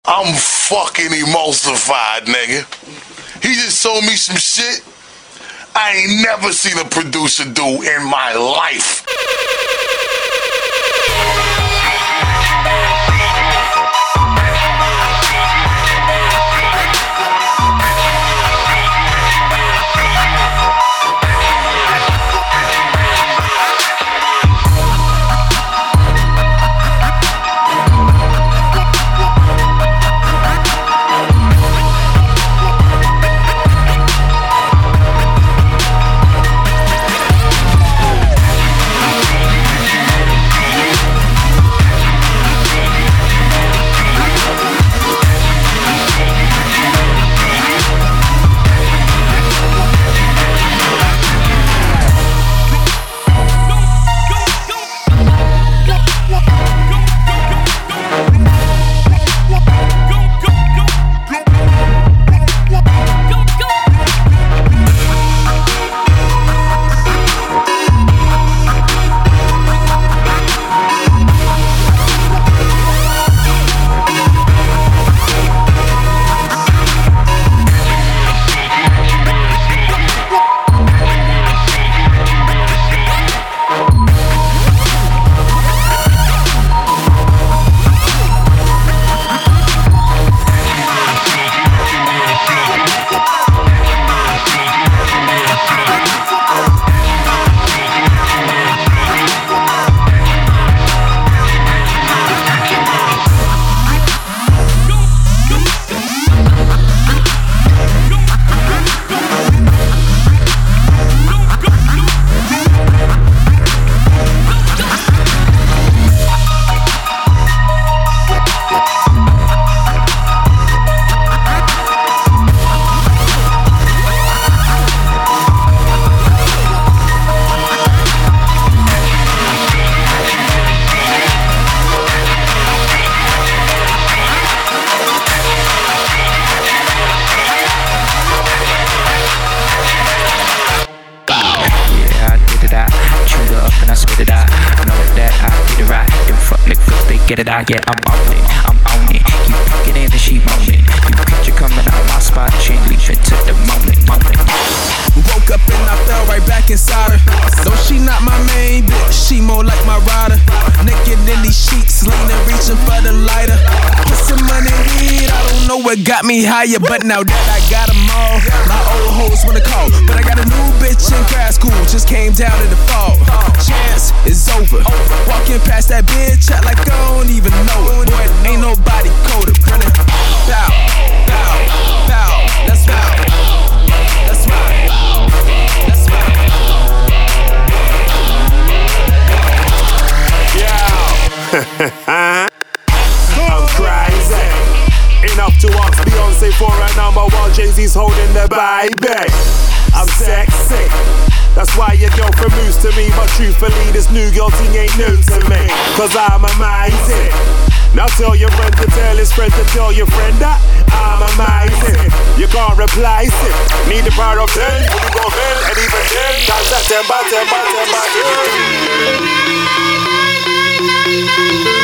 I'm fucking emulsified, nigga. He just told me some shit I ain't never seen a producer do in my life. Get it out, yeah, I'm on it. You pick it in and she moan it. You picture coming out my spot, she leaving to the moment. Woke up and I fell right back inside her. Though she not my main bitch, she more like my rider. Naked in these sheets, leaning, reaching for the lighter. Put some money weed, I don't know what got me higher, but now that I got them all, my old hoes wanna call. But I got a new bitch in grad school, just came down in the fall. Chance is over. Walking past that bitch, act like I don't even know it. Boy, ain't nobody colder. Running, bow, bow, bow. Let's bow. Let's ride. Let's ride. Yeah. I'm crazy. Enough to ask Beyonce for a number while Jay-Z's holding the baby. I'm sexy. That's why your girl from Moose to me. But truthfully, this new girl thing ain't new to me. Cause I'm amazing. Now tell your friend to tell his friend to tell your friend that I'm amazing. You can't replace it. Need the power of 10. We go hell and even 10 times that 10 by 10 by 10 by 10.